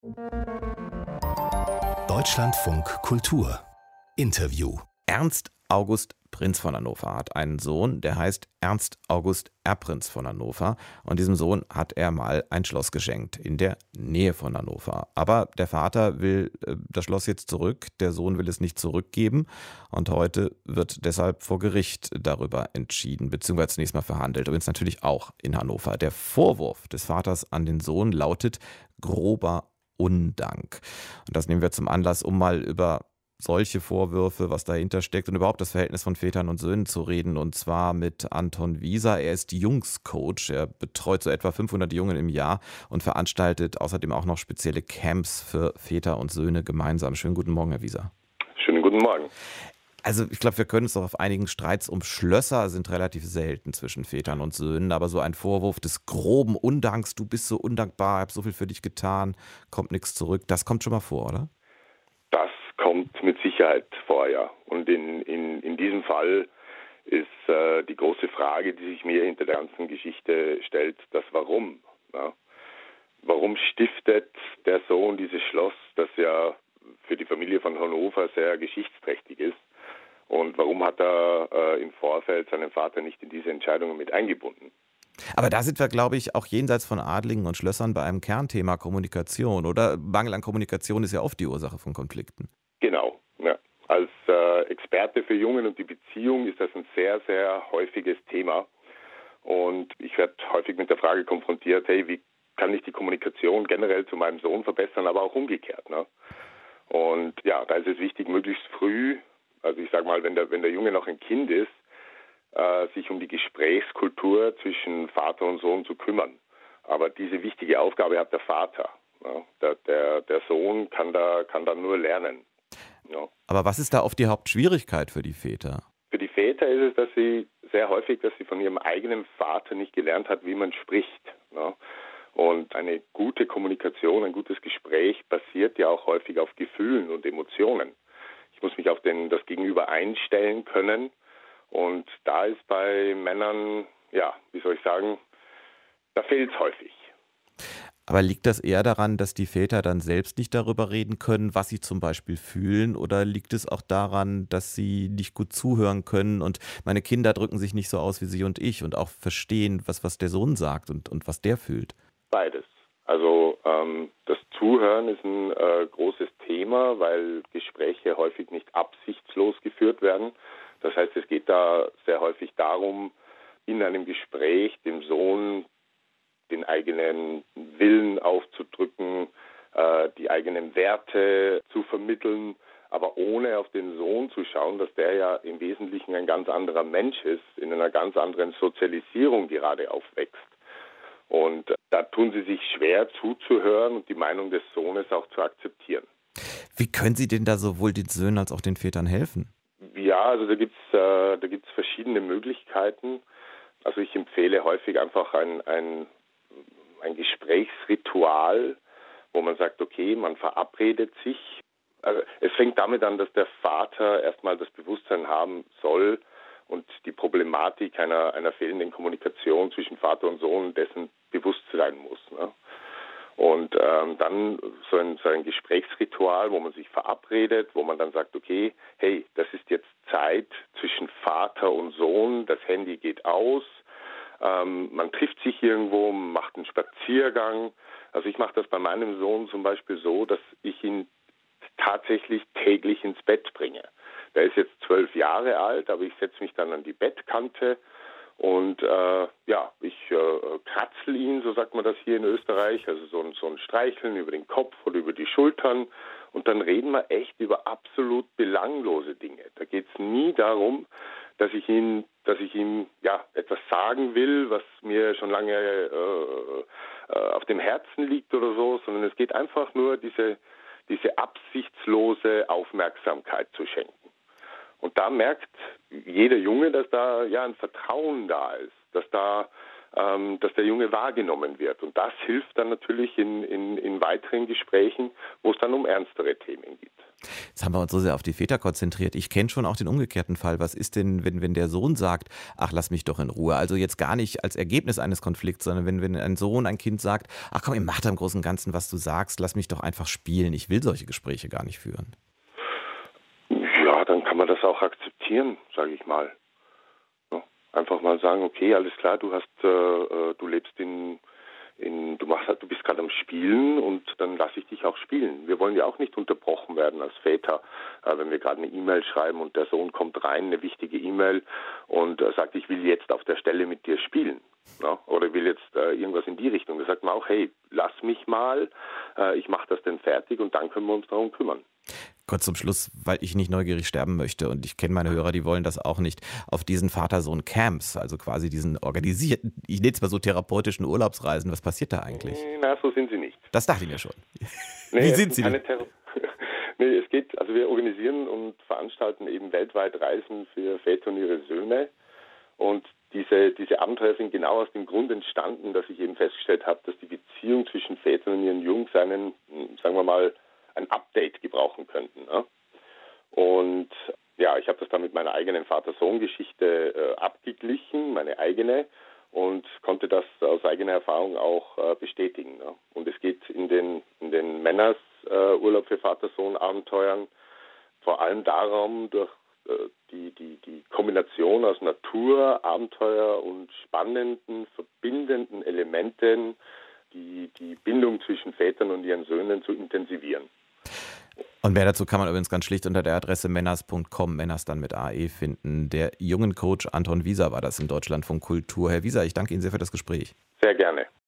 Deutschlandfunk Kultur Interview. Ernst August Prinz von Hannover hat einen Sohn, der heißt Ernst August Erprinz von Hannover. Und diesem Sohn hat er mal ein Schloss geschenkt in der Nähe von Hannover. Aber der Vater will das Schloss jetzt zurück, der Sohn will es nicht zurückgeben. Und heute wird deshalb vor Gericht darüber entschieden, beziehungsweise zunächst mal verhandelt. Übrigens natürlich auch in Hannover. Der Vorwurf des Vaters an den Sohn lautet grober Undank. Und das nehmen wir zum Anlass, um mal über solche Vorwürfe, was dahinter steckt und überhaupt das Verhältnis von Vätern und Söhnen zu reden. Und zwar mit Anton Wieser. Er ist Jungscoach. Er betreut so etwa 500 Jungen im Jahr und veranstaltet außerdem auch noch spezielle Camps für Väter und Söhne gemeinsam. Schönen guten Morgen, Herr Wieser. Schönen guten Morgen. Also ich glaube, wir können uns doch auf einigen Streits um Schlösser sind relativ selten zwischen Vätern und Söhnen, aber so ein Vorwurf des groben Undanks, du bist so undankbar, ich habe so viel für dich getan, kommt nichts zurück, das kommt schon mal vor, oder? Das kommt mit Sicherheit vor, ja. Und in diesem Fall ist die große Frage, die sich mir hinter der ganzen Geschichte stellt, das Warum. Ja? Warum stiftet der Sohn dieses Schloss, das ja für die Familie von Hannover sehr geschichtsträchtig ist? Und warum hat er im Vorfeld seinen Vater nicht in diese Entscheidungen mit eingebunden? Aber da sind wir, glaube ich, auch jenseits von Adligen und Schlössern bei einem Kernthema Kommunikation, oder? Mangel an Kommunikation ist ja oft die Ursache von Konflikten. Genau. Ja. Als Experte für Jungen und die Beziehung ist das ein sehr, sehr häufiges Thema. Und ich werde häufig mit der Frage konfrontiert, hey, wie kann ich die Kommunikation generell zu meinem Sohn verbessern, aber auch umgekehrt. Ne? Und ja, da ist es wichtig, möglichst früh, also ich sage mal, wenn der Junge noch ein Kind ist, sich um die Gesprächskultur zwischen Vater und Sohn zu kümmern. Aber diese wichtige Aufgabe hat der Vater. Ja? Der Sohn kann da nur lernen. Ja. Aber was ist da oft die Hauptschwierigkeit für die Väter? Für die Väter ist es, dass sie sehr häufig, dass sie von ihrem eigenen Vater nicht gelernt hat, wie man spricht. Ja. Und eine gute Kommunikation, ein gutes Gespräch basiert ja auch häufig auf Gefühlen und Emotionen. Ich muss mich auf das Gegenüber einstellen können. Und da ist bei Männern, ja, wie soll ich sagen, da fehlt es häufig. Aber liegt das eher daran, dass die Väter dann selbst nicht darüber reden können, was sie zum Beispiel fühlen? Oder liegt es auch daran, dass sie nicht gut zuhören können und meine Kinder drücken sich nicht so aus wie sie und ich und auch verstehen, was der Sohn sagt und was der fühlt? Beides. Also das Zuhören ist ein großes Thema, weil Gespräche häufig nicht absichtslos geführt werden. Das heißt, es geht da sehr häufig darum, in einem Gespräch dem Sohn den eigenen Willen aufzudrücken, die eigenen Werte zu vermitteln, aber ohne auf den Sohn zu schauen, dass der ja im Wesentlichen ein ganz anderer Mensch ist, in einer ganz anderen Sozialisierung gerade aufwächst. Und da tun sie sich schwer zuzuhören und die Meinung des Sohnes auch zu akzeptieren. Wie können Sie denn da sowohl den Söhnen als auch den Vätern helfen? Ja, also da gibt's verschiedene Möglichkeiten. Also ich empfehle häufig einfach ein Gesprächsritual, wo man sagt, okay, man verabredet sich. Also es fängt damit an, dass der Vater erstmal das Bewusstsein haben soll und die Problematik einer fehlenden Kommunikation zwischen Vater und Sohn dessen bewusst sein muss. Ne? Und dann so ein Gesprächsritual, wo man sich verabredet, wo man dann sagt, okay, hey, das ist jetzt Zeit zwischen Vater und Sohn, das Handy geht aus, man trifft sich irgendwo, macht einen Spaziergang. Also ich mache das bei meinem Sohn zum Beispiel so, dass ich ihn tatsächlich täglich ins Bett bringe. Der ist jetzt 12 Jahre alt, aber ich setze mich dann an die Bettkante und ich kratzel ihn, so sagt man das hier in Österreich, also so ein Streicheln über den Kopf oder über die Schultern und dann reden wir echt über absolut belanglose Dinge. Da geht es nie darum, dass ich ihm etwas sagen will, was mir schon lange auf dem Herzen liegt oder so, sondern es geht einfach nur diese absichtslose Aufmerksamkeit zu schenken. Und da merkt jeder Junge, dass da ja ein Vertrauen da ist, dass der Junge wahrgenommen wird. Und das hilft dann natürlich in weiteren Gesprächen, wo es dann um ernstere Themen geht. Jetzt haben wir uns so sehr auf die Väter konzentriert. Ich kenne schon auch den umgekehrten Fall. Was ist denn, wenn der Sohn sagt, ach, lass mich doch in Ruhe? Also jetzt gar nicht als Ergebnis eines Konflikts, sondern wenn ein Sohn, ein Kind sagt, ach komm, ich mach da im Großen und Ganzen, was du sagst, lass mich doch einfach spielen. Ich will solche Gespräche gar nicht führen. Ja, dann kann man das auch akzeptieren, sage ich mal. Ja, einfach mal sagen, okay, alles klar, du lebst du bist gerade am Spielen und dann lasse ich dich auch spielen. Wir wollen ja auch nicht unterbrochen werden als Väter, wenn wir gerade eine E-Mail schreiben und der Sohn kommt rein, eine wichtige E-Mail und sagt, ich will jetzt auf der Stelle mit dir spielen. Ja, oder will jetzt irgendwas in die Richtung. Da sagt man auch, hey, lass mich mal, ich mache das dann fertig und dann können wir uns darum kümmern. Kurz zum Schluss, weil ich nicht neugierig sterben möchte und ich kenne meine Hörer, die wollen das auch nicht, auf diesen Vater-Sohn-Camps, also quasi diesen organisierten, ich nenne es mal so therapeutischen Urlaubsreisen, was passiert da eigentlich? Na, so sind sie nicht. Das dachte ich mir schon. Nee, Wie sind sie denn? Nee, also wir organisieren und veranstalten eben weltweit Reisen für Väter und ihre Söhne und diese Abenteuer sind genau aus dem Grund entstanden, dass ich eben festgestellt habe, dass die Beziehung zwischen Vätern und ihren Jungs sagen wir mal, ein Update gebrauchen könnten. Ne? Und ja, ich habe das dann mit meiner eigenen Vater-Sohn-Geschichte abgeglichen, meine eigene, und konnte das aus eigener Erfahrung auch bestätigen. Ne? Und es geht in den Männers Urlaub für Vater-Sohn-Abenteuern vor allem darum, durch die Kombination aus Natur, Abenteuer und spannenden, verbindenden Elementen die Bindung zwischen Vätern und ihren Söhnen zu intensivieren. Und mehr dazu kann man übrigens ganz schlicht unter der Adresse männers.com, Männers dann mit AE finden. Der jungen Coach Anton Wieser war das im Deutschlandfunk Kultur. Herr Wieser, ich danke Ihnen sehr für das Gespräch. Sehr gerne.